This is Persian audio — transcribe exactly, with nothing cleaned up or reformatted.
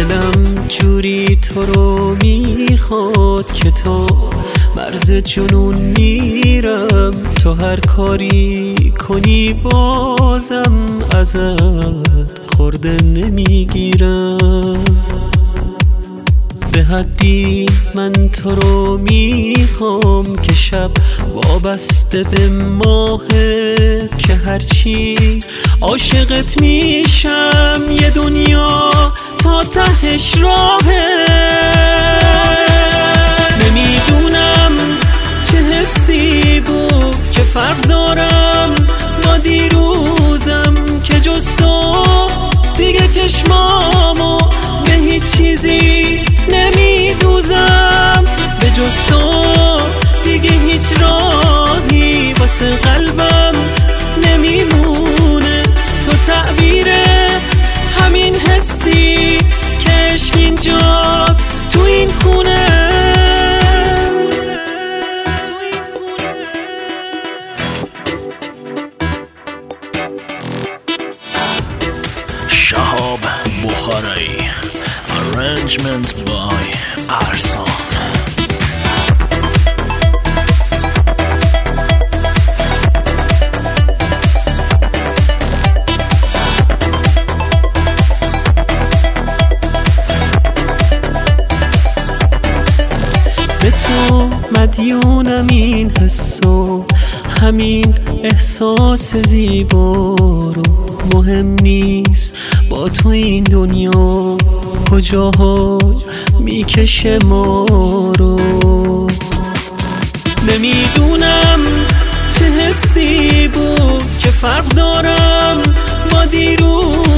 دلم جوری تو رو میخواد که تا مرز جنون میرم، تو هر کاری کنی بازم ازت خورده نمیگیرم. به حدی من تو رو میخوام که شب وابسته به ماهه، که هرچی عاشقت میشم یه دنیا تا تهش راهه. نمیدونم چه حسی بود که فرق دارم با دیروزم، که جز تو دیگه چشمامو به هیچ چیزی نمیدوزم، به جز تو دیگه هیچ راهی واسه قلبم نمیمونه. تو تعبیر همین حسی که عشق اینجاست تو این خونه. شهاب بخاری Arrangement by Arson. به تو مدیونم این حسو، همین احساس زیبا رو. مهم نیست با تو این دنیا کجاها میکشه ما رو. نمیدونم چه حسی بود که فرق دارم با دیروز